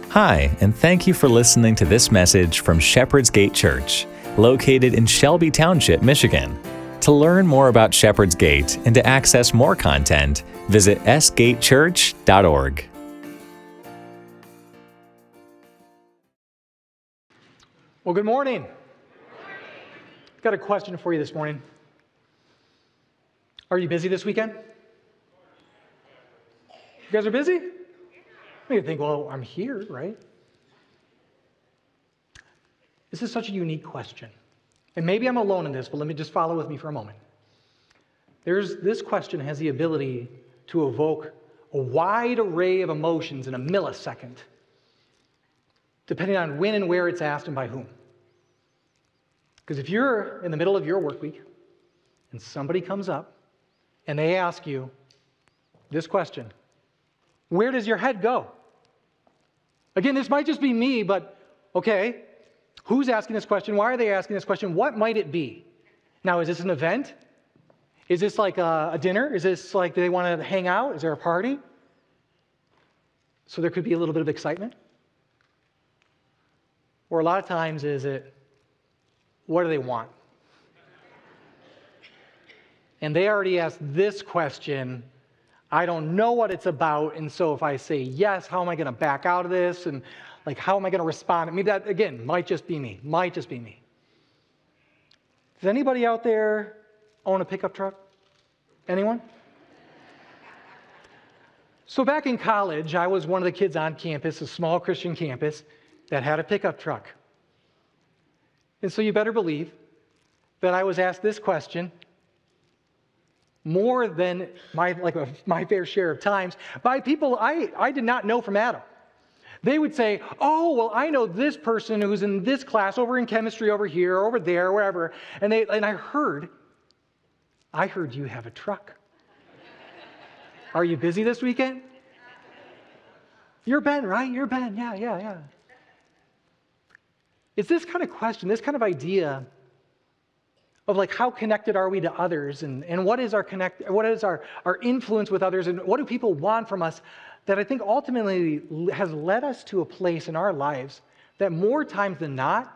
Hi, and thank you for listening to this message from Shepherd's Gate Church, located in Shelby Township, Michigan. To learn more about Shepherd's Gate and to access more content, visit sgatechurch.org. Well, good morning. I've got a question for you this morning. Are you busy this weekend? You guys are busy? You think, well, I'm here, right? This is such a unique question. And maybe I'm alone in this, but let me just follow with me for a moment. This question has the ability to evoke a wide array of emotions in a millisecond, depending on when and where it's asked and by whom. Because if you're in the middle of your work week and somebody comes up and they ask you this question, where does your head go? Again, this might just be me, but okay, who's asking this question? Why are they asking this question? What might it be? Now, is this an event? Is this like a dinner? Is this like they want to hang out? Is there a party? So there could be a little bit of excitement. Or a lot of times, is it, what do they want? And they already asked this question. I don't know what it's about, and so if I say yes, how am I going to back out of this? And like, how am I going to respond? Maybe that, again, might just be me. Does anybody out there own a pickup truck? Anyone? So back in college, I was one of the kids on campus, a small Christian campus, that had a pickup truck. And so you better believe that I was asked this question more than my fair share of times by people I did not know from Adam. They would say, oh, well, I know this person who's in this class over in chemistry over here, over there, wherever. And I heard you have a truck. Are you busy this weekend? You're Ben, right? You're Ben. Yeah. It's this kind of question, this kind of idea of like how connected are we to others and what is our influence with others and what do people want from us that I think ultimately has led us to a place in our lives that more times than not,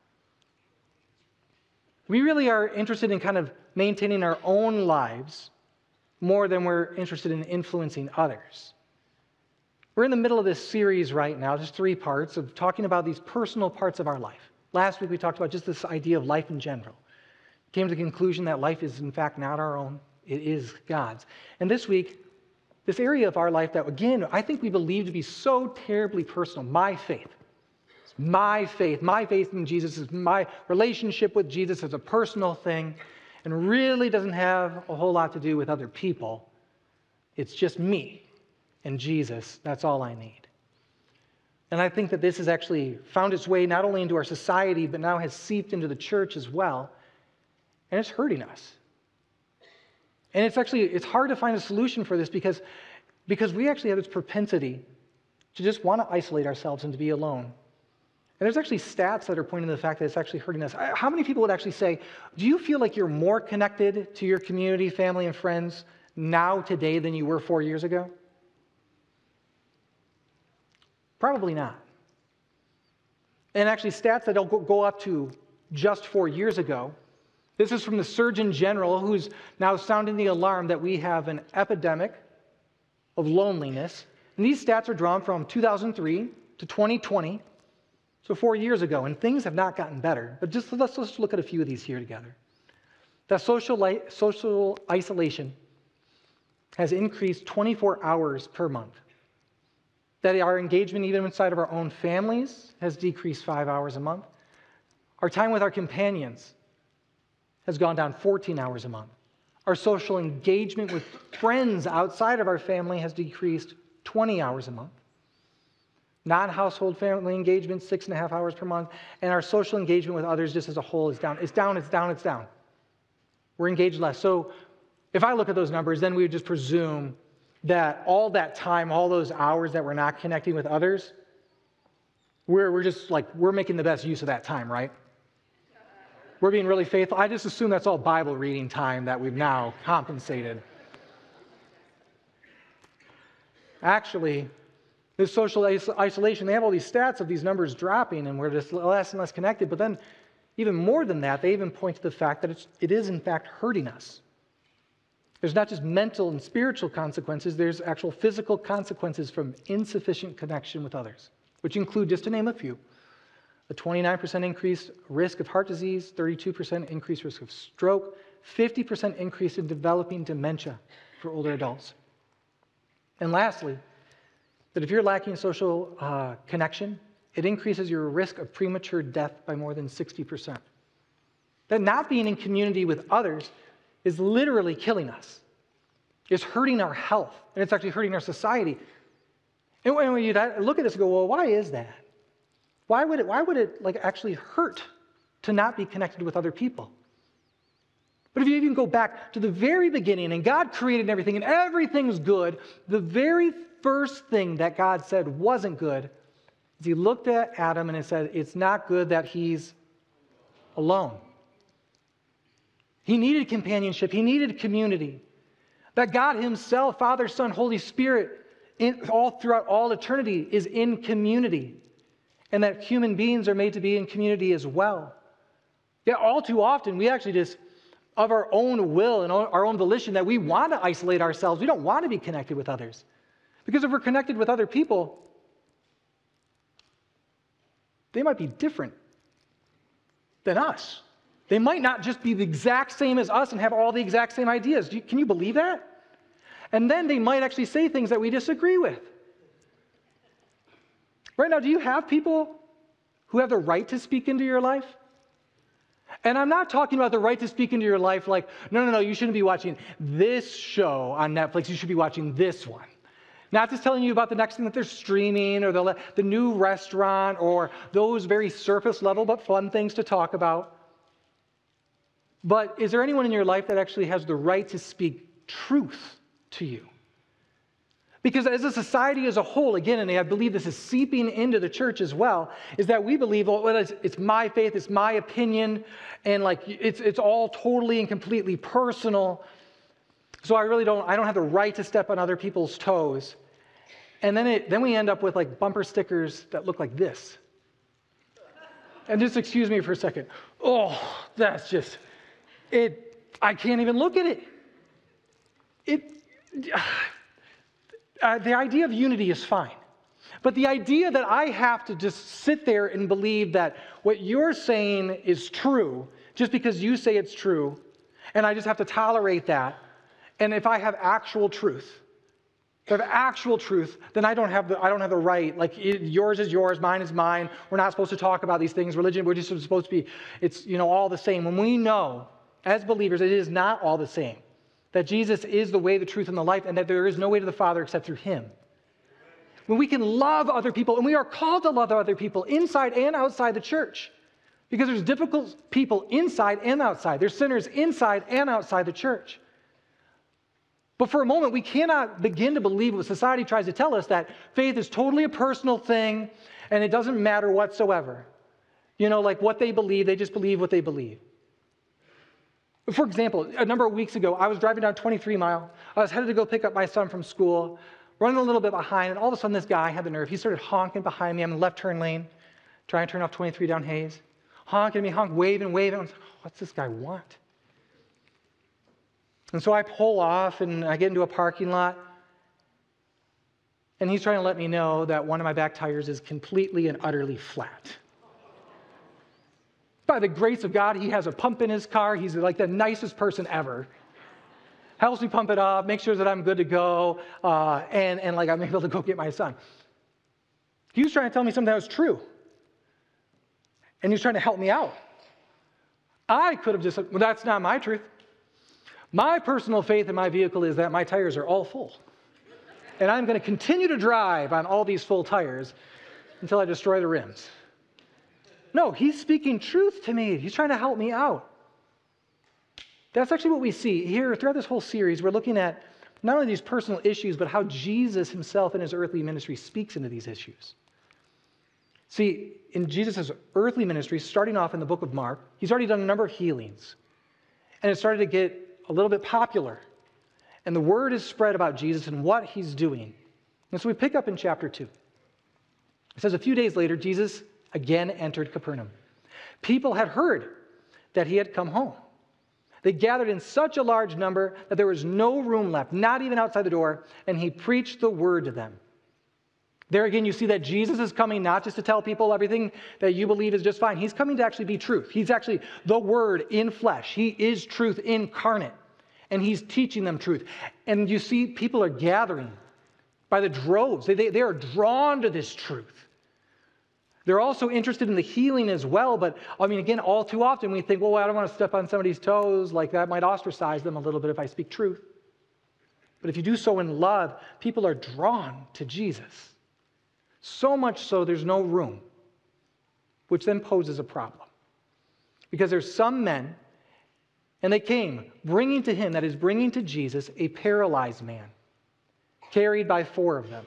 we really are interested in kind of maintaining our own lives more than we're interested in influencing others. We're in the middle of this series right now, just 3 parts of talking about these personal parts of our life. Last week we talked about just this idea of life in general. Came to the conclusion that life is in fact not our own, it is God's. And this week, this area of our life that, again, I think we believe to be so terribly personal, my faith. It's my faith in Jesus is my relationship with Jesus as a personal thing and really doesn't have a whole lot to do with other people. It's just me and Jesus, that's all I need. And I think that this has actually found its way not only into our society, but now has seeped into the church as well. And it's hurting us. And it's hard to find a solution for this because we actually have this propensity to just want to isolate ourselves and to be alone. And there's actually stats that are pointing to the fact that it's actually hurting us. How many people would actually say, do you feel like you're more connected to your community, family, and friends now today than you were 4 years ago? Probably not. And actually stats that don't go up to just 4 years ago. This is from the Surgeon General, who's now sounding the alarm that we have an epidemic of loneliness. And these stats are drawn from 2003 to 2020, so 4 years ago, and things have not gotten better. But let's look at a few of these here together. That social isolation has increased 24 hours per month. That our engagement even inside of our own families has decreased 5 hours a month. Our time with our companions has gone down 14 hours a month. Our social engagement with friends outside of our family has decreased 20 hours a month. Non-household family engagement, 6.5 hours per month. And our social engagement with others just as a whole is down. It's down. We're engaged less. So if I look at those numbers, then we would just presume that all that time, all those hours that we're not connecting with others, we're making the best use of that time, right? We're being really faithful. I just assume that's all Bible reading time that we've now compensated. Actually, This social isolation, they have all these stats of these numbers dropping, and we're just less and less connected. But then, even more than that, they even point to the fact that it is, in fact, hurting us. There's not just mental and spiritual consequences, there's actual physical consequences from insufficient connection with others, which include, just to name a few, a 29% increased risk of heart disease, 32% increased risk of stroke, 50% increase in developing dementia for older adults. And lastly, that if you're lacking social connection, it increases your risk of premature death by more than 60%. That not being in community with others is literally killing us. It's hurting our health, and it's actually hurting our society. And when you look at this and go, well, why is that? Why would it actually hurt to not be connected with other people? But if you even go back to the very beginning, and God created everything, and everything's good, the very first thing that God said wasn't good is he looked at Adam and he said, it's not good that he's alone. He needed companionship. He needed community. That God himself, Father, Son, Holy Spirit, all throughout all eternity is in community. And that human beings are made to be in community as well. Yet all too often, we actually just, of our own will and our own volition, that we want to isolate ourselves. We don't want to be connected with others. Because if we're connected with other people, they might be different than us. They might not just be the exact same as us and have all the exact same ideas. Can you believe that? And then they might actually say things that we disagree with. Right now, do you have people who have the right to speak into your life? And I'm not talking about the right to speak into your life like, no, you shouldn't be watching this show on Netflix. You should be watching this one. Not just telling you about the next thing that they're streaming or the new restaurant or those very surface level but fun things to talk about. But is there anyone in your life that actually has the right to speak truth to you? Because as a society as a whole, again, and I believe this is seeping into the church as well, is that we believe, well, it's my faith, it's my opinion, and it's all totally and completely personal. So I don't have the right to step on other people's toes. And then we end up with bumper stickers that look like this. And just excuse me for a second. Oh, that's just, I can't even look at it. The idea of unity is fine. But the idea that I have to just sit there and believe that what you're saying is true, just because you say it's true, and I just have to tolerate that, and if I have actual truth, then I don't have the right. Yours is yours, mine is mine. We're not supposed to talk about these things. Religion, we're just supposed to be, it's all the same. When we know, as believers, it is not all the same. That Jesus is the way, the truth, and the life, and that there is no way to the Father except through him. When we can love other people, and we are called to love other people inside and outside the church. Because there's difficult people inside and outside. There's sinners inside and outside the church. But for a moment, we cannot begin to believe what society tries to tell us, that faith is totally a personal thing, and it doesn't matter whatsoever. What they believe, they just believe what they believe. For example, a number of weeks ago, I was driving down 23 Mile. I was headed to go pick up my son from school, running a little bit behind, and all of a sudden this guy had the nerve. He started honking behind me. I'm in the left turn lane, trying to turn off 23 down Hayes. Honking at me, waving. I was like, what's this guy want? And so I pull off, and I get into a parking lot, and he's trying to let me know that one of my back tires is completely and utterly flat. By the grace of God, he has a pump in his car. He's like the nicest person ever. Helps me pump it up, makes sure that I'm good to go, and I'm able to go get my son. He was trying to tell me something that was true. And he was trying to help me out. I could have just said, well, that's not my truth. My personal faith in my vehicle is that my tires are all full. And I'm going to continue to drive on all these full tires until I destroy the rims. No, he's speaking truth to me. He's trying to help me out. That's actually what we see here throughout this whole series. We're looking at not only these personal issues, but how Jesus himself in his earthly ministry speaks into these issues. See, in Jesus' earthly ministry, starting off in the book of Mark, he's already done a number of healings. And it started to get a little bit popular. And the word is spread about Jesus and what he's doing. And so we pick up in chapter 2. It says a few days later, Jesus again entered Capernaum. People had heard that he had come home. They gathered in such a large number that there was no room left, not even outside the door, and he preached the word to them. There again, you see that Jesus is coming not just to tell people everything that you believe is just fine. He's coming to actually be truth. He's actually the Word in flesh. He is truth incarnate, and he's teaching them truth. And you see people are gathering by the droves. They are drawn to this truth. They're also interested in the healing as well, but I mean, again, all too often we think, well, I don't want to step on somebody's toes, like that might ostracize them a little bit if I speak truth. But if you do so in love, people are drawn to Jesus. So much so there's no room, which then poses a problem. Because there's some men, and they came bringing to him, that is, bringing to Jesus, a paralyzed man, carried by 4 of them.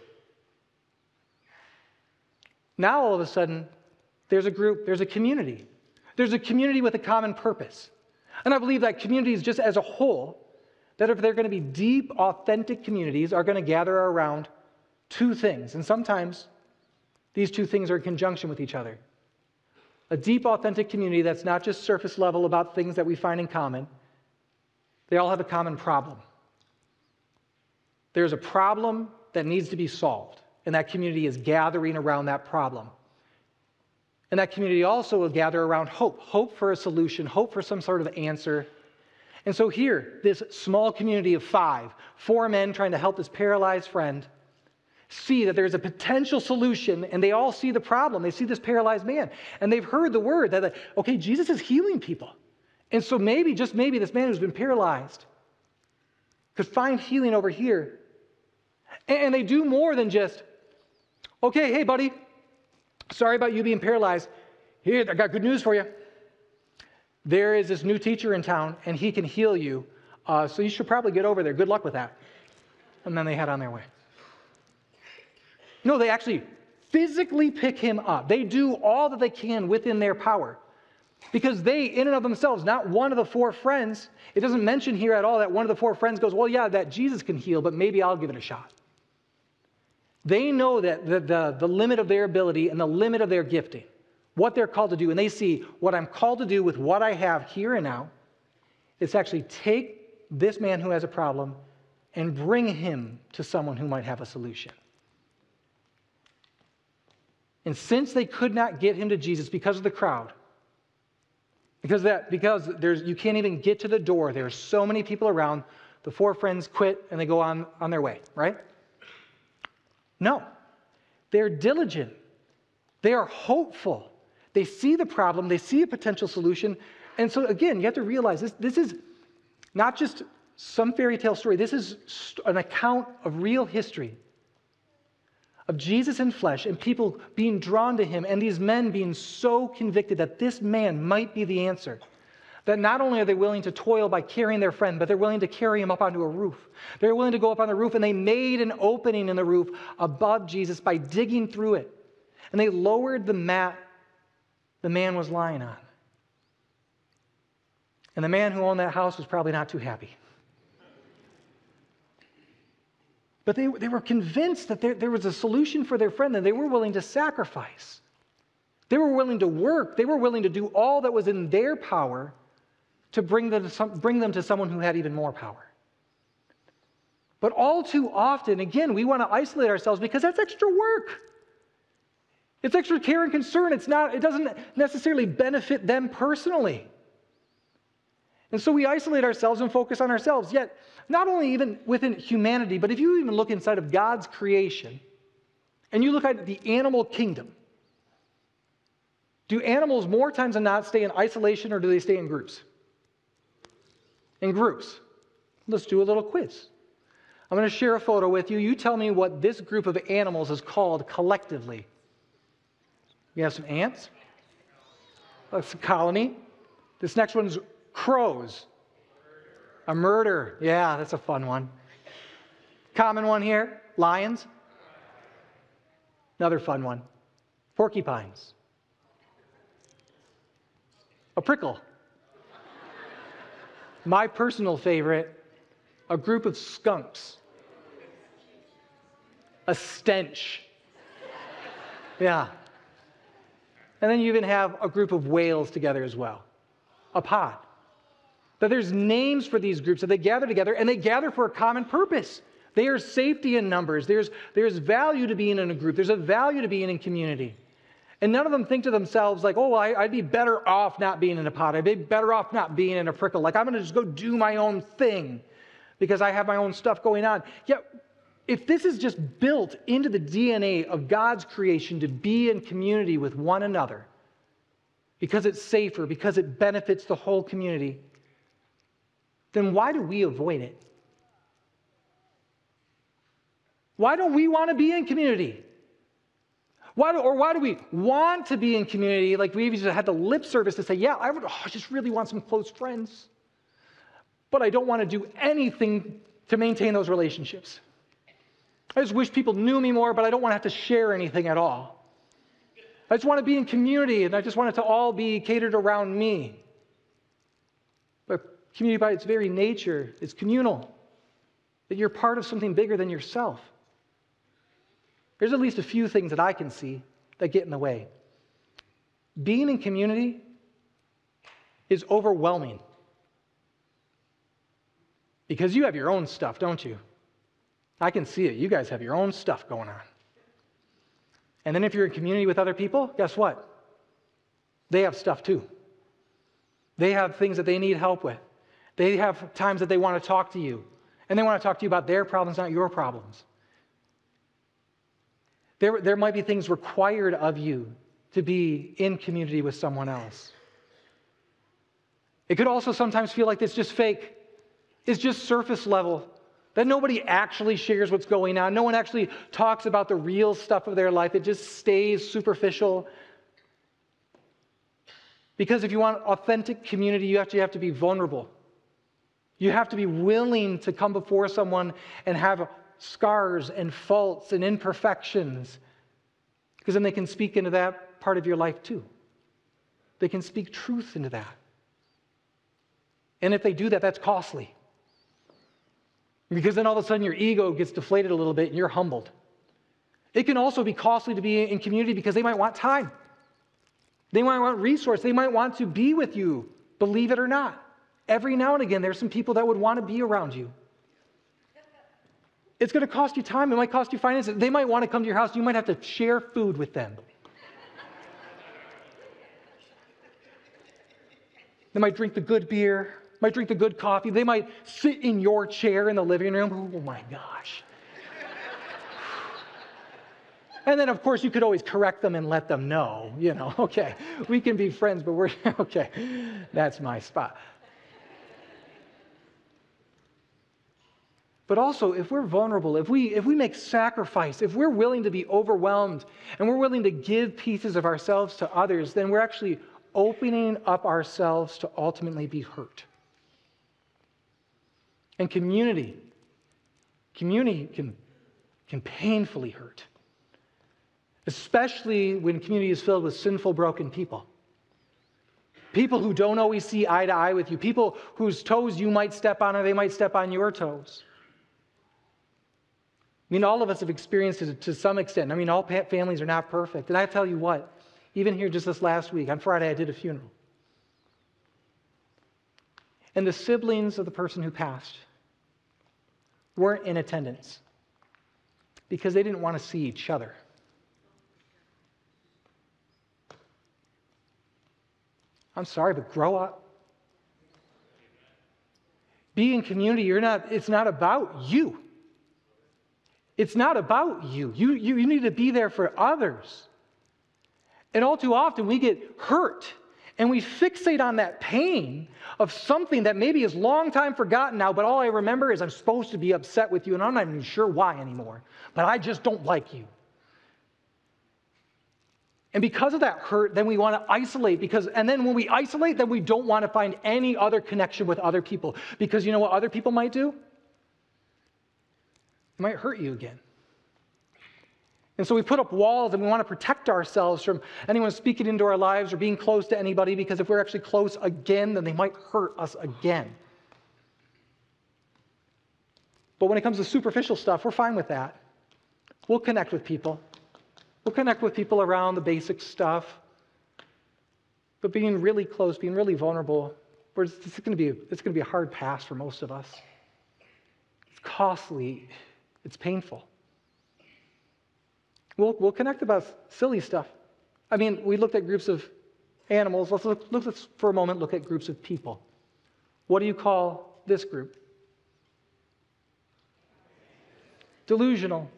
Now, all of a sudden, there's a group, there's a community. There's a community with a common purpose. And I believe that communities, just as a whole, that if they're going to be deep, authentic communities, are going to gather around 2 things. And sometimes these 2 things are in conjunction with each other. A deep, authentic community that's not just surface level about things that we find in common. They all have a common problem. There's a problem that needs to be solved. And that community is gathering around that problem. And that community also will gather around hope. Hope for a solution, hope for some sort of answer. And so here, this small community of 4 men trying to help this paralyzed friend, see that there's a potential solution, and they all see the problem. They see this paralyzed man. And they've heard the word that, okay, Jesus is healing people. And so maybe, just maybe, this man who's been paralyzed could find healing over here. And they do more than just, okay, hey, buddy, sorry about you being paralyzed. Here, I got good news for you. There is this new teacher in town, and he can heal you. So you should probably get over there. Good luck with that. And then they head on their way. No, they actually physically pick him up. They do all that they can within their power. Because they, in and of themselves, not one of the 4 friends, it doesn't mention here at all that one of the 4 friends goes, well, yeah, that Jesus can heal, but maybe I'll give it a shot. They know that the limit of their ability and the limit of their gifting, what they're called to do, and they see what I'm called to do with what I have here and now, is actually take this man who has a problem and bring him to someone who might have a solution. And since they could not get him to Jesus because of the crowd, because you can't even get to the door, there are so many people around, the 4 friends quit and they go on their way, right? No, they're diligent. They are hopeful. They see the problem. They see a potential solution. And so, again, you have to realize this is not just some fairy tale story. This is an account of real history, of Jesus in flesh and people being drawn to him, and these men being so convicted that this man might be the answer. That not only are they willing to toil by carrying their friend, but they're willing to carry him up onto a roof. They're willing to go up on the roof, and they made an opening in the roof above Jesus by digging through it. And they lowered the mat the man was lying on. And the man who owned that house was probably not too happy. But they were convinced that there was a solution for their friend, and they were willing to sacrifice. They were willing to work. They were willing to do all that was in their power to bring them to someone who had even more power. But all too often, again, we want to isolate ourselves because that's extra work. It's extra care and concern. It doesn't necessarily benefit them personally. And so we isolate ourselves and focus on ourselves. Yet, not only even within humanity, but if you even look inside of God's creation, and you look at the animal kingdom, do animals more times than not stay in isolation, or do they stay in groups? In groups. Let's do a little quiz. I'm going to share a photo with you. You tell me what this group of animals is called collectively. We have some ants. That's a colony. This next one's crows. A murder. Yeah, that's a fun one. Common one here. Lions. Another fun one. Porcupines. A prickle. My personal favorite, a group of skunks. A stench. Yeah. And then you even have a group of whales together as well, a pod. That there's names for these groups that they gather together, and they gather for a common purpose. There's safety in numbers. There's value to being in a group. There's a value to being in community. And none of them think to themselves like, oh, well, I'd be better off not being in a pod. I'd be better off not being in a prickle. Like, I'm going to just go do my own thing because I have my own stuff going on. Yet, if this is just built into the DNA of God's creation to be in community with one another, because it's safer, because it benefits the whole community, then why do we avoid it? Why don't we want to be in community? Why do we want to be in community? Like we even had the lip service to say, yeah, I just really want some close friends. But I don't want to do anything to maintain those relationships. I just wish people knew me more, but I don't want to have to share anything at all. I just want to be in community, and I just want it to all be catered around me. But community by its very nature is communal, that you're part of something bigger than yourself. There's at least a few things that I can see that get in the way. Being in community is overwhelming. Because you have your own stuff, don't you? I can see it. You guys have your own stuff going on. And then if you're in community with other people, guess what? They have stuff too. They have things that they need help with. They have times that they want to talk to you. And they want to talk to you about their problems, not your problems. There might be things required of you to be in community with someone else. It could also sometimes feel like it's just fake. It's just surface level. That nobody actually shares what's going on. No one actually talks about the real stuff of their life. It just stays superficial. Because if you want authentic community, you actually have to be vulnerable. You have to be willing to come before someone and have scars and faults and imperfections, because then they can speak into that part of your life too. They can speak truth into that. And if they do that, that's costly. Because then all of a sudden your ego gets deflated a little bit and you're humbled. It can also be costly to be in community because they might want time. They might want resource. They might want to be with you, believe it or not. Every now and again, there's some people that would want to be around you. It's going to cost you time. It might cost you finances. They might want to come to your house. You might have to share food with them. They might drink the good beer, might drink the good coffee. They might sit in your chair in the living room. Oh my gosh. And then, of course, you could always correct them and let them know, okay, we can be friends, but we're, okay, that's my spot. But also, if we're vulnerable, if we make sacrifice, if we're willing to be overwhelmed and we're willing to give pieces of ourselves to others, then we're actually opening up ourselves to ultimately be hurt. And community can painfully hurt, especially when community is filled with sinful, broken people. People who don't always see eye to eye with you, people whose toes you might step on or they might step on your toes. I mean, all of us have experienced it to some extent. I mean, all families are not perfect. And I tell you what, even here just this last week, on Friday, I did a funeral. And the siblings of the person who passed weren't in attendance because they didn't want to see each other. I'm sorry, but grow up. Be in community. It's not about you. It's not about you. You need to be there for others. And all too often we get hurt and we fixate on that pain of something that maybe is long time forgotten now, but all I remember is I'm supposed to be upset with you and I'm not even sure why anymore. But I just don't like you. And because of that hurt, then we want to isolate and then when we isolate, then we don't want to find any other connection with other people. Because you know what other people might do? It might hurt you again. And so we put up walls and we want to protect ourselves from anyone speaking into our lives or being close to anybody, because if we're actually close again, then they might hurt us again. But when it comes to superficial stuff, we're fine with that. We'll connect with people. We'll connect with people around the basic stuff. But being really close, being really vulnerable, it's going to be a hard pass for most of us. It's costly. It's painful. We'll connect about silly stuff. I mean, we looked at groups of animals. Let's for a moment look at groups of people. What do you call this group? Delusional.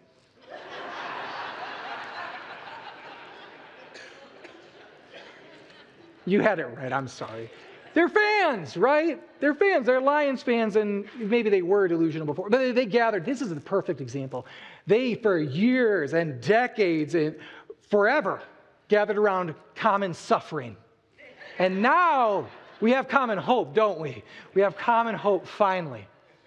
You had it right, I'm sorry. They're fans, right? They're fans. They're Lions fans, and maybe they were delusional before. But they gathered. This is the perfect example. They, for years and decades and forever, gathered around common suffering. And now we have common hope, don't we? We have common hope finally.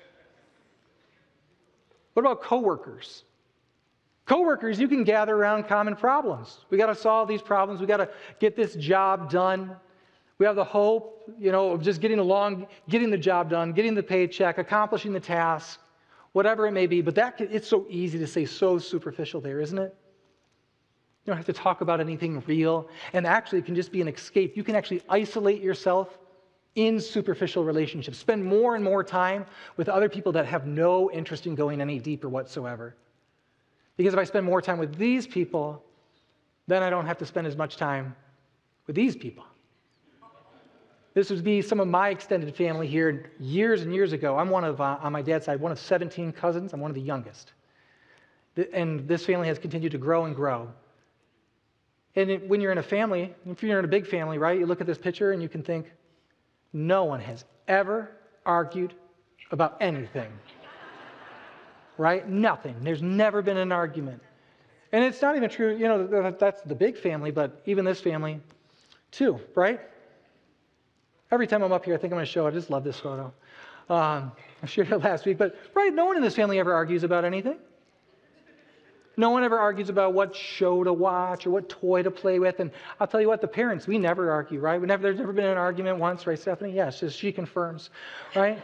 What about coworkers? Coworkers, you can gather around common problems. We got to solve these problems. We got to get this job done. We have the hope, of just getting along, getting the job done, getting the paycheck, accomplishing the task, whatever it may be. But it's so easy to say so superficial there, isn't it? You don't have to talk about anything real. And actually, it can just be an escape. You can actually isolate yourself in superficial relationships. Spend more and more time with other people that have no interest in going any deeper whatsoever. Because if I spend more time with these people, then I don't have to spend as much time with these people. This would be some of my extended family here years and years ago. I'm on my dad's side, one of 17 cousins. I'm one of the youngest. And this family has continued to grow and grow. And when you're in a family, if you're in a big family, right, you look at this picture and you can think, no one has ever argued about anything. Right? Nothing. There's never been an argument. And it's not even true, that's the big family, but even this family too, right? Every time I'm up here, I think I'm going to show it. I just love this photo. I shared it last week, but right, no one in this family ever argues about anything. No one ever argues about what show to watch or what toy to play with. And I'll tell you what, the parents, we never argue, right? There's never been an argument once, right, Stephanie? Yes, she confirms, right?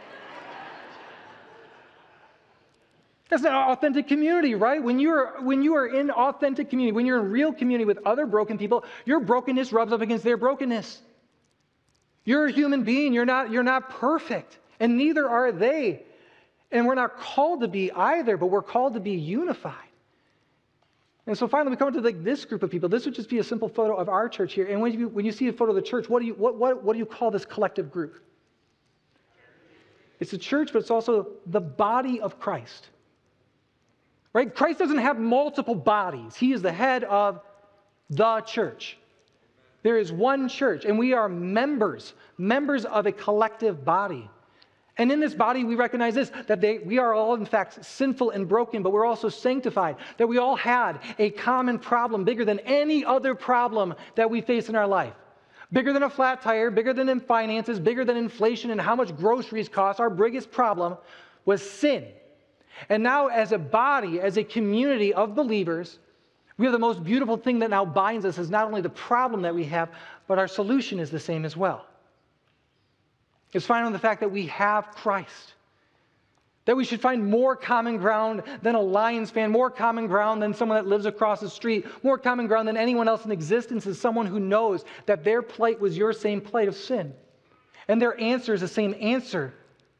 That's an authentic community, right? When you are in authentic community, when you're in real community with other broken people, your brokenness rubs up against their brokenness. You're a human being. You're not perfect, and neither are they. And we're not called to be either, but we're called to be unified. And so finally, we come to this group of people. This would just be a simple photo of our church here. And when you see a photo of the church, what do you call this collective group? It's a church, but it's also the body of Christ. Right? Christ doesn't have multiple bodies. He is the head of the church. There is one church, and we are members of a collective body. And in this body, we recognize this, that we are all, in fact, sinful and broken, but we're also sanctified, that we all had a common problem bigger than any other problem that we face in our life. Bigger than a flat tire, bigger than in finances, bigger than inflation and how much groceries cost. Our biggest problem was sin. And now as a body, as a community of believers, we have the most beautiful thing that now binds us is not only the problem that we have, but our solution is the same as well. It's found in the fact that we have Christ. That we should find more common ground than a Lions fan, more common ground than someone that lives across the street, more common ground than anyone else in existence is someone who knows that their plight was your same plight of sin. And their answer is the same answer.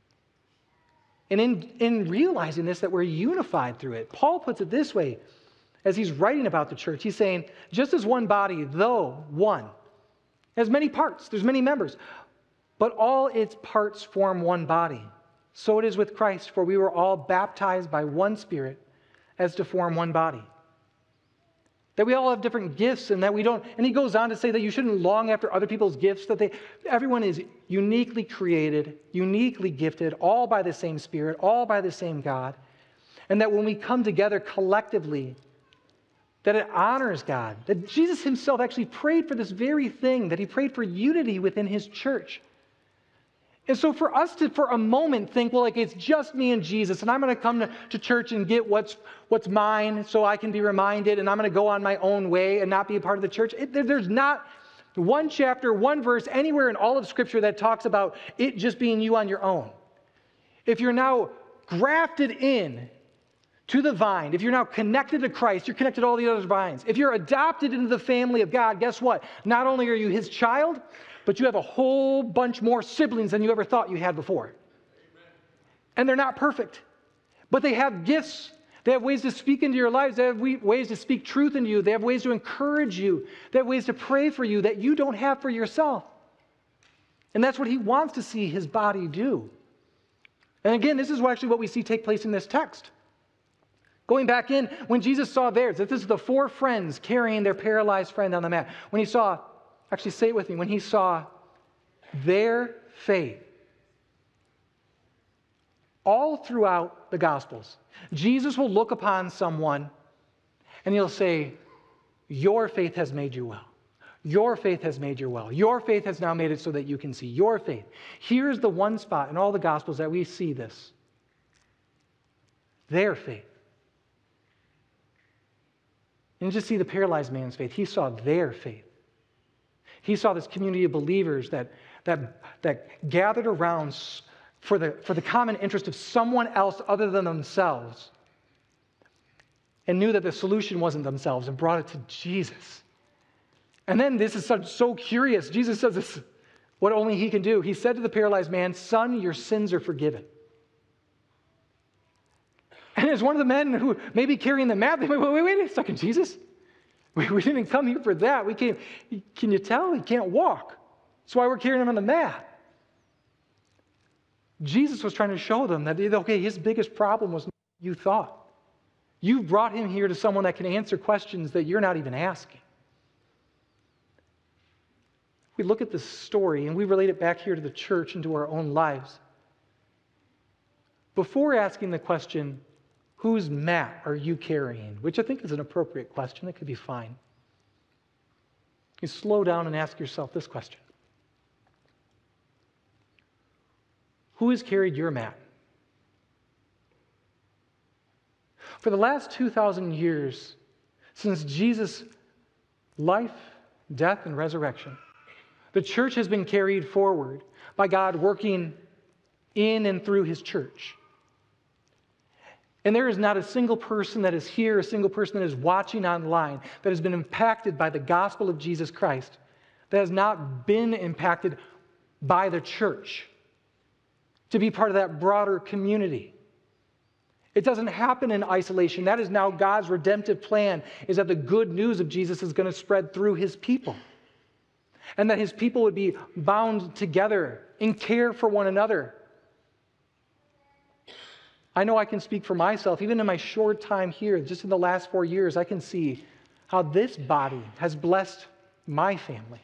And in realizing this, that we're unified through it. Paul puts it this way, as he's writing about the church, he's saying, just as one body, though one, has many parts, there's many members, but all its parts form one body. So it is with Christ, for we were all baptized by one Spirit as to form one body. That we all have different gifts and that we don't, and he goes on to say that you shouldn't long after other people's gifts, that everyone is uniquely created, uniquely gifted, all by the same Spirit, all by the same God. And that when we come together collectively, that it honors God. That Jesus himself actually prayed for this very thing, that he prayed for unity within his church. And so for us to, for a moment, think, well, like it's just me and Jesus, and I'm going to come to church and get what's mine so I can be reminded, and I'm going to go on my own way and not be a part of the church. There's not one chapter, one verse anywhere in all of Scripture that talks about it just being you on your own. If you're now grafted in to the vine. If you're now connected to Christ, you're connected to all the other vines. If you're adopted into the family of God, guess what? Not only are you his child, but you have a whole bunch more siblings than you ever thought you had before. Amen. And they're not perfect, but they have gifts. They have ways to speak into your lives. They have ways to speak truth into you. They have ways to encourage you. They have ways to pray for you that you don't have for yourself. And that's what he wants to see his body do. And again, this is actually what we see take place in this text. Going back in, when Jesus saw theirs, that this is the four friends carrying their paralyzed friend on the mat. When he saw, actually say it with me, when he saw their faith. All throughout the Gospels, Jesus will look upon someone and he'll say, your faith has made you well. Your faith has made you well. Your faith has now made it so that you can see. Your faith. Here's the one spot in all the Gospels that we see this. Their faith. You didn't just see the paralyzed man's faith. He saw their faith. He saw this community of believers that gathered around for the common interest of someone else other than themselves and knew that the solution wasn't themselves and brought it to Jesus. And then this is so curious. Jesus says this, what only he can do. He said to the paralyzed man, son, your sins are forgiven. And as one of the men who may be carrying the mat, they went, wait a second, Jesus. We didn't come here for that. We came, can you tell? He can't walk. That's why we're carrying him on the mat. Jesus was trying to show them that, okay, his biggest problem was you thought. You brought him here to someone that can answer questions that you're not even asking. We look at this story and we relate it back here to the church and to our own lives. Before asking the question, whose mat are you carrying? Which I think is an appropriate question. It could be fine. You slow down and ask yourself this question. Who has carried your mat? For the last 2,000 years, since Jesus' life, death, and resurrection, the church has been carried forward by God working in and through his church. And there is not a single person that is here, a single person that is watching online, that has been impacted by the gospel of Jesus Christ, that has not been impacted by the church to be part of that broader community. It doesn't happen in isolation. That is now God's redemptive plan, is that the good news of Jesus is going to spread through his people. And that his people would be bound together in care for one another. I know I can speak for myself. Even in my short time here, just in the last 4 years, I can see how this body has blessed my family.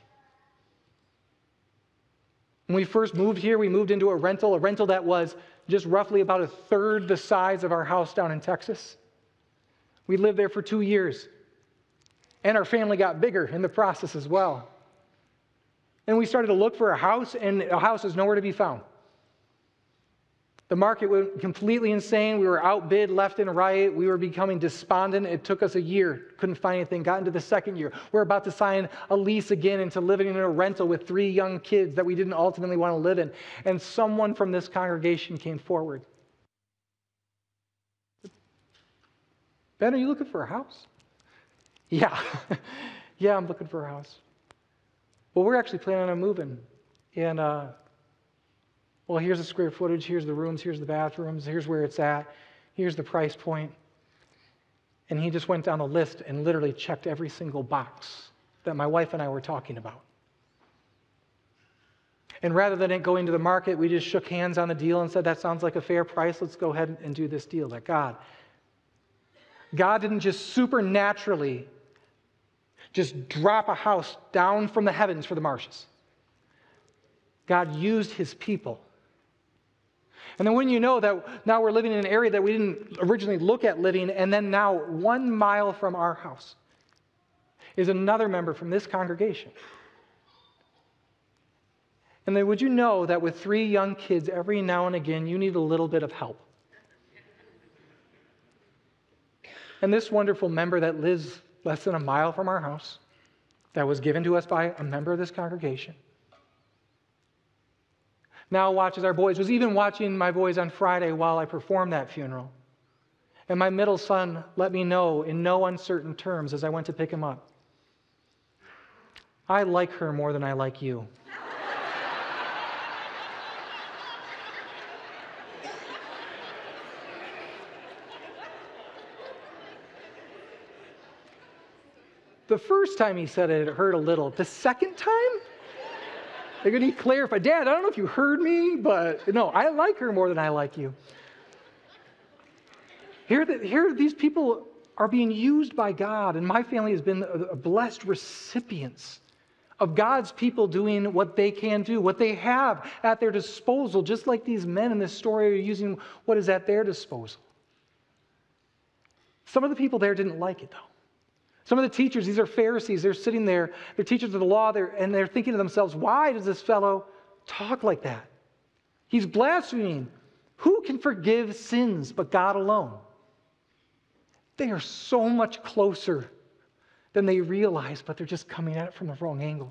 When we first moved here, we moved into a rental that was just roughly about a third the size of our house down in Texas. We lived there for 2 years. And our family got bigger in the process as well. And we started to look for a house, and a house is nowhere to be found. The market went completely insane. We were outbid left and right. We were becoming despondent. It took us a year. Couldn't find anything. Got into the second year. We're about to sign a lease again into living in a rental with 3 young kids that we didn't ultimately want to live in. And someone from this congregation came forward. Ben, are you looking for a house? Yeah. Yeah, I'm looking for a house. Well, we're actually planning on moving. And, well, here's the square footage, here's the rooms, here's the bathrooms, here's where it's at, here's the price point. And he just went down the list and literally checked every single box that my wife and I were talking about. And rather than it going to the market, we just shook hands on the deal and said, that sounds like a fair price, let's go ahead and do this deal. That God didn't just supernaturally just drop a house down from the heavens for the Marshes. God used his people. And then when you know that now we're living in an area that we didn't originally look at living, and then now 1 mile from our house is another member from this congregation. And then would you know that with 3 young kids, every now and again, you need a little bit of help. And this wonderful member that lives less than 1 mile from our house, that was given to us by a member of this congregation, now watches our boys, was even watching my boys on Friday while I performed that funeral. And my middle son let me know in no uncertain terms as I went to pick him up, I like her more than I like you. The first time he said it, it hurt a little. The second time, they're going to clarify, Dad, I don't know if you heard me, but no, I like her more than I like you. Here these people are being used by God, and my family has been a blessed recipients of God's people doing what they can do, what they have at their disposal, just like these men in this story are using what is at their disposal. Some of the people there didn't like it, though. Some of the teachers, these are Pharisees, they're sitting there, they're teachers of the law, and they're thinking to themselves, why does this fellow talk like that? He's blaspheming. Who can forgive sins but God alone? They are so much closer than they realize, but they're just coming at it from the wrong angle.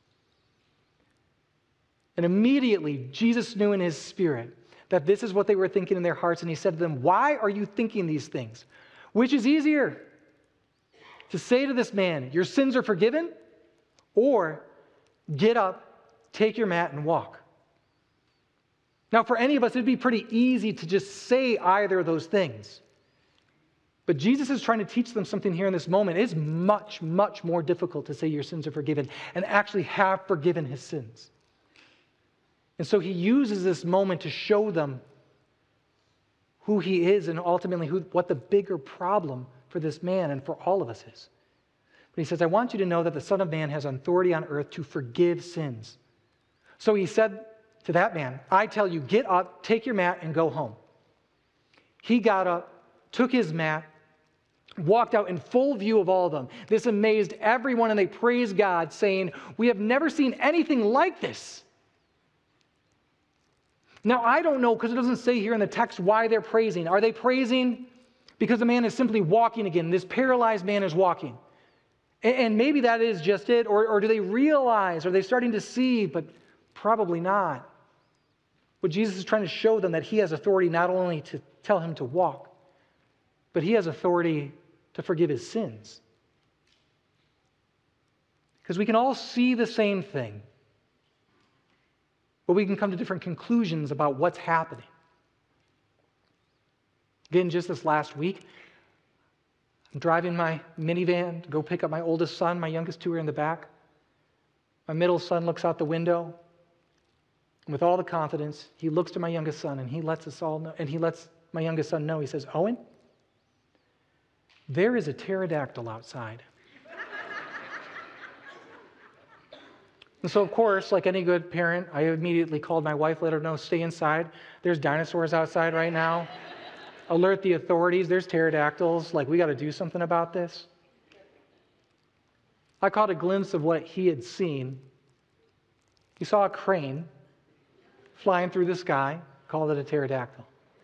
And immediately, Jesus knew in his spirit that this is what they were thinking in their hearts, and he said to them, why are you thinking these things? Which is easier? To say to this man, your sins are forgiven, or get up, take your mat, and walk. Now, for any of us, it'd be pretty easy to just say either of those things. But Jesus is trying to teach them something here in this moment. It's much, much more difficult to say your sins are forgiven and actually have forgiven his sins. And so he uses this moment to show them who he is and ultimately what the bigger problem for this man and for all of us is. But he says, I want you to know that the Son of Man has authority on earth to forgive sins. So he said to that man, I tell you, get up, take your mat, and go home. He got up, took his mat, walked out in full view of all of them. This amazed everyone, and they praised God, saying, we have never seen anything like this. Now, I don't know, because it doesn't say here in the text why they're praising. Are they praising because the man is simply walking again? This paralyzed man is walking. And maybe that is just it. Or do they realize, are they starting to see, but probably not. What Jesus is trying to show them that he has authority not only to tell him to walk, but he has authority to forgive his sins. Because we can all see the same thing, but we can come to different conclusions about what's happening. Again, just this last week, I'm driving my minivan to go pick up my oldest son. My youngest two are in the back. My middle son looks out the window, and with all the confidence, he looks to my youngest son, and he lets us all know, and he lets my youngest son know. He says, Owen, there is a pterodactyl outside. And so, of course, like any good parent, I immediately called my wife, let her know, stay inside. There's dinosaurs outside right now. Alert the authorities. There's pterodactyls. Like, we got to do something about this. I caught a glimpse of what he had seen. He saw a crane flying through the sky, called it a pterodactyl.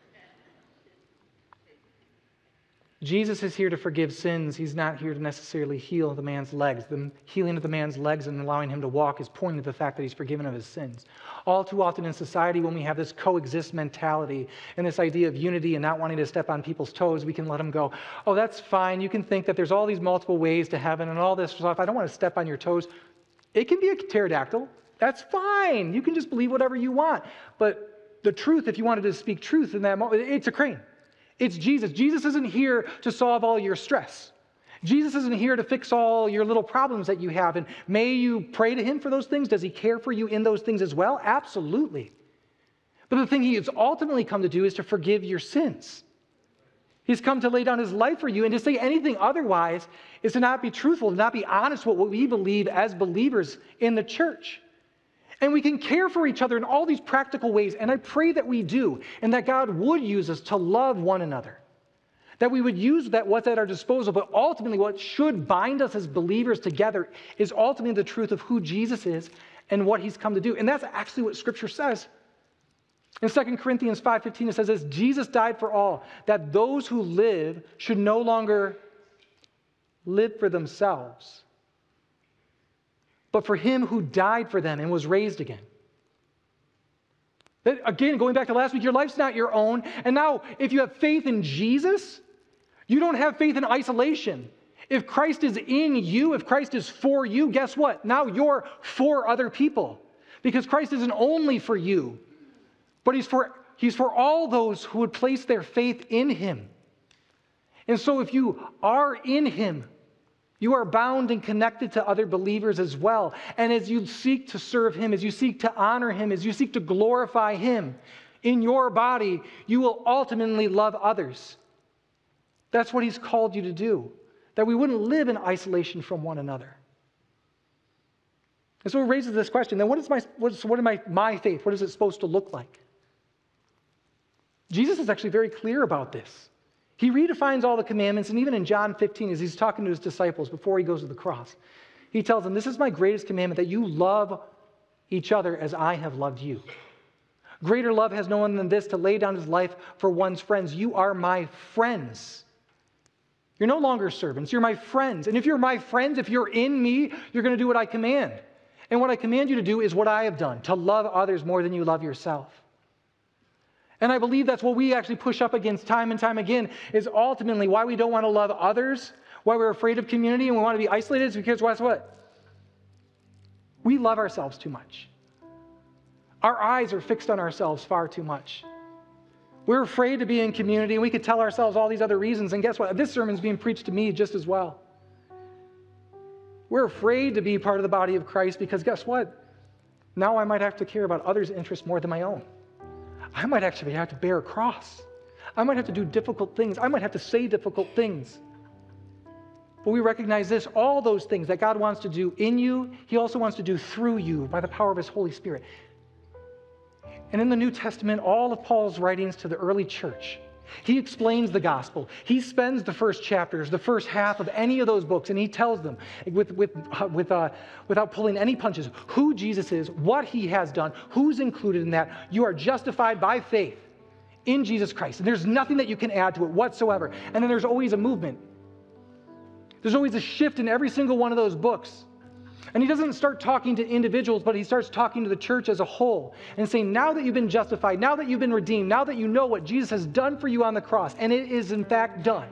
Jesus is here to forgive sins. He's not here to necessarily heal the man's legs. The healing of the man's legs and allowing him to walk is pointing to the fact that he's forgiven of his sins. All too often in society, when we have this coexist mentality and this idea of unity and not wanting to step on people's toes, we can let them go, oh, that's fine. You can think that there's all these multiple ways to heaven and all this stuff. I don't want to step on your toes. It can be a pterodactyl. That's fine. You can just believe whatever you want. But the truth, if you wanted to speak truth in that moment, it's a crane. It's Jesus. Jesus isn't here to solve all your stress. Jesus isn't here to fix all your little problems that you have. And may you pray to him for those things. Does he care for you in those things as well? Absolutely. But the thing he has ultimately come to do is to forgive your sins. He's come to lay down his life for you, and to say anything otherwise is to not be truthful, to not be honest with what we believe as believers in the church. And we can care for each other in all these practical ways, and I pray that we do, and that God would use us to love one another. That we would use that what's at our disposal, but ultimately what should bind us as believers together is ultimately the truth of who Jesus is and what he's come to do. And that's actually what Scripture says. In 2 Corinthians 5:15, it says this, Jesus died for all, that those who live should no longer live for themselves, but for him who died for them and was raised again. Again, going back to last week, your life's not your own. And now, if you have faith in Jesus, You don't have faith in isolation. If Christ is in you, if Christ is for you, guess what? Now you're for other people. Because Christ isn't only for you, but he's for all those who would place their faith in him. And so if you are in him, you are bound and connected to other believers as well. And as you seek to serve him, as you seek to honor him, as you seek to glorify him in your body, you will ultimately love others. That's what he's called you to do, that we wouldn't live in isolation from one another. And so it raises this question, then what is my faith? What is it supposed to look like? Jesus is actually very clear about this. He redefines all the commandments, and even in John 15, as he's talking to his disciples before he goes to the cross, he tells them, this is my greatest commandment, that you love each other as I have loved you. Greater love has no one than this, to lay down his life for one's friends. You are my friends. You're no longer servants, you're my friends. And if you're my friends, if you're in me, you're going to do what I command. And what I command you to do is what I have done, to love others more than you love yourself. And I believe that's what we actually push up against time and time again, is ultimately why we don't want to love others, why we're afraid of community and we want to be isolated, is because guess what? We love ourselves too much. Our eyes are fixed on ourselves far too much. We're afraid to be in community, and we could tell ourselves all these other reasons, and guess what? This sermon's being preached to me just as well. We're afraid to be part of the body of Christ because guess what? Now I might have to care about others' interests more than my own. I might actually have to bear a cross. I might have to do difficult things. I might have to say difficult things. But we recognize this, all those things that God wants to do in you, he also wants to do through you by the power of his Holy Spirit. And in the New Testament, all of Paul's writings to the early church, he explains the gospel. He spends the first chapters, the first half of any of those books, and he tells them without pulling any punches who Jesus is, what he has done, who's included in that. You are justified by faith in Jesus Christ. And there's nothing that you can add to it whatsoever. And then there's always a movement. There's always a shift in every single one of those books. And he doesn't start talking to individuals, but he starts talking to the church as a whole and saying, now that you've been justified, now that you've been redeemed, now that you know what Jesus has done for you on the cross, and it is in fact done,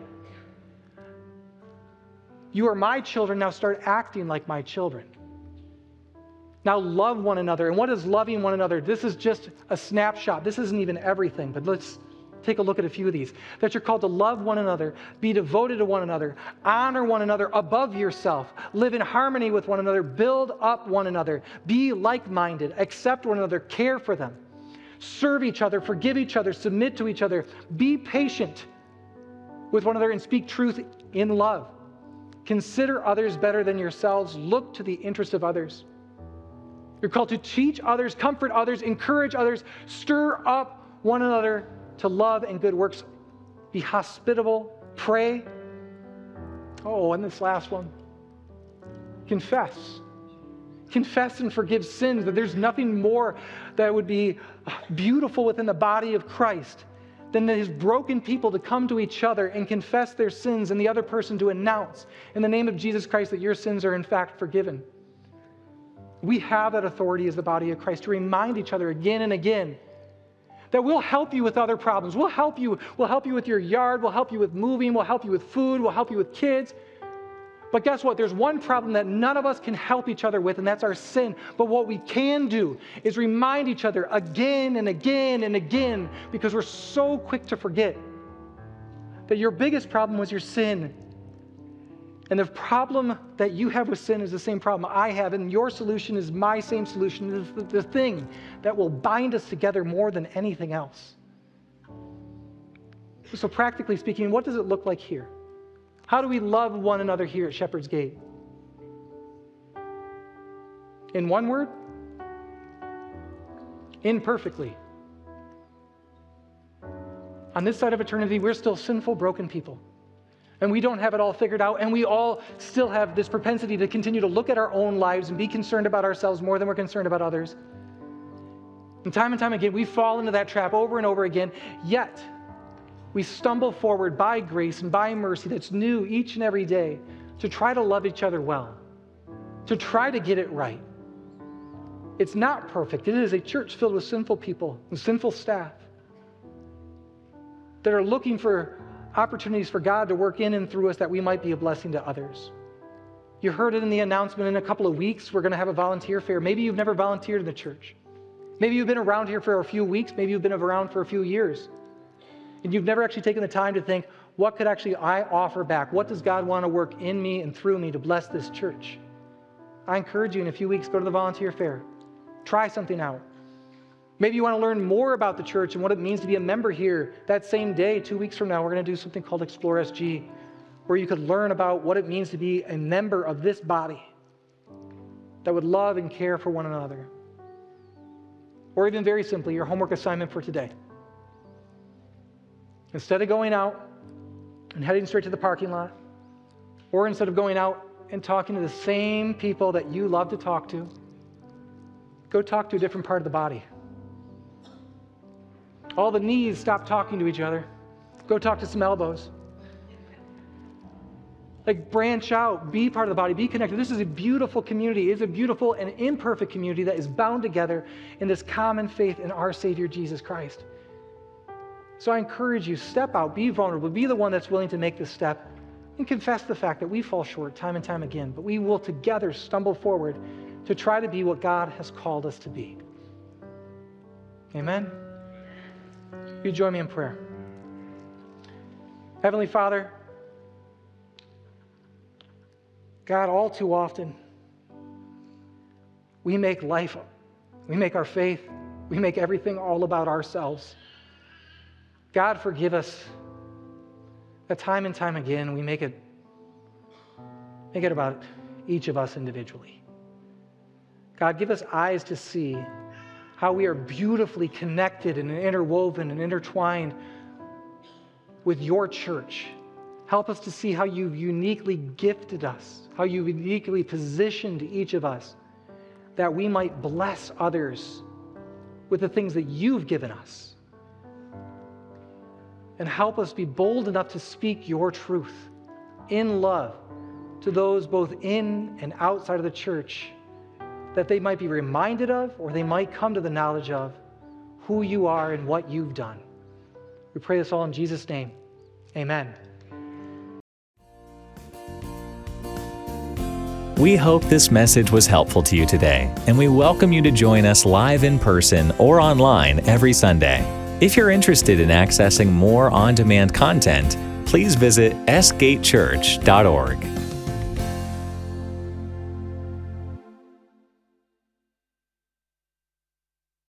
you are my children, now start acting like my children. Now love one another. And what is loving one another? This is just a snapshot. This isn't even everything, but let's take a look at a few of these. That you're called to love one another, be devoted to one another, honor one another above yourself, live in harmony with one another, build up one another, be like-minded, accept one another, care for them, serve each other, forgive each other, submit to each other, be patient with one another and speak truth in love. Consider others better than yourselves, look to the interest of others. You're called to teach others, comfort others, encourage others, stir up one another to love and good works. Be hospitable, pray. Oh, and this last one, confess. Confess and forgive sins. That there's nothing more that would be beautiful within the body of Christ than his broken people to come to each other and confess their sins, and the other person to announce in the name of Jesus Christ that your sins are in fact forgiven. We have that authority as the body of Christ to remind each other again and again that we'll help you with other problems. We'll help you with your yard. We'll help you with moving. We'll help you with food. We'll help you with kids. But guess what? There's one problem that none of us can help each other with, and that's our sin. But what we can do is remind each other again and again and again, because we're so quick to forget that your biggest problem was your sin. And the problem that you have with sin is the same problem I have, and your solution is my same solution. It is the thing that will bind us together more than anything else. So practically speaking, what does it look like here? How do we love one another here at Shepherd's Gate? In one word, imperfectly. On this side of eternity, we're still sinful, broken people. And we don't have it all figured out, and we all still have this propensity to continue to look at our own lives and be concerned about ourselves more than we're concerned about others. And time again, we fall into that trap over and over again, yet we stumble forward by grace and by mercy that's new each and every day to try to love each other well, to try to get it right. It's not perfect. It is a church filled with sinful people and sinful staff that are looking for opportunities for God to work in and through us that we might be a blessing to others. You heard it in the announcement. In a couple of weeks, we're going to have a volunteer fair. Maybe you've never volunteered in the church. Maybe you've been around here for a few weeks. Maybe you've been around for a few years. And you've never actually taken the time to think, what could actually I offer back? What does God want to work in me and through me to bless this church? I encourage you in a few weeks, go to the volunteer fair. Try something out. Maybe you want to learn more about the church and what it means to be a member here. That same day, 2 weeks from now, we're going to do something called Explore SG, where you could learn about what it means to be a member of this body that would love and care for one another. Or even very simply, your homework assignment for today. Instead of going out and heading straight to the parking lot, or instead of going out and talking to the same people that you love to talk to, go talk to a different part of the body. All the knees stop talking to each other. Go talk to some elbows. Like, branch out, be part of the body, be connected. This is a beautiful community. It's a beautiful and imperfect community that is bound together in this common faith in our Savior, Jesus Christ. So I encourage you, step out, be vulnerable, be the one that's willing to make this step and confess the fact that we fall short time and time again, but we will together stumble forward to try to be what God has called us to be. Amen? Will you join me in prayer? Heavenly Father, God, all too often, we make life, we make our faith, we make everything all about ourselves. God, forgive us that time and time again we make it about each of us individually. God, give us eyes to see how we are beautifully connected and interwoven and intertwined with your church. Help us to see how you've uniquely gifted us, how you've uniquely positioned each of us, that we might bless others with the things that you've given us. And help us be bold enough to speak your truth in love to those both in and outside of the church, that they might be reminded of, or they might come to the knowledge of who you are and what you've done. We pray this all in Jesus' name. Amen. We hope this message was helpful to you today, and we welcome you to join us live in person or online every Sunday. If you're interested in accessing more on-demand content, please visit sgatechurch.org.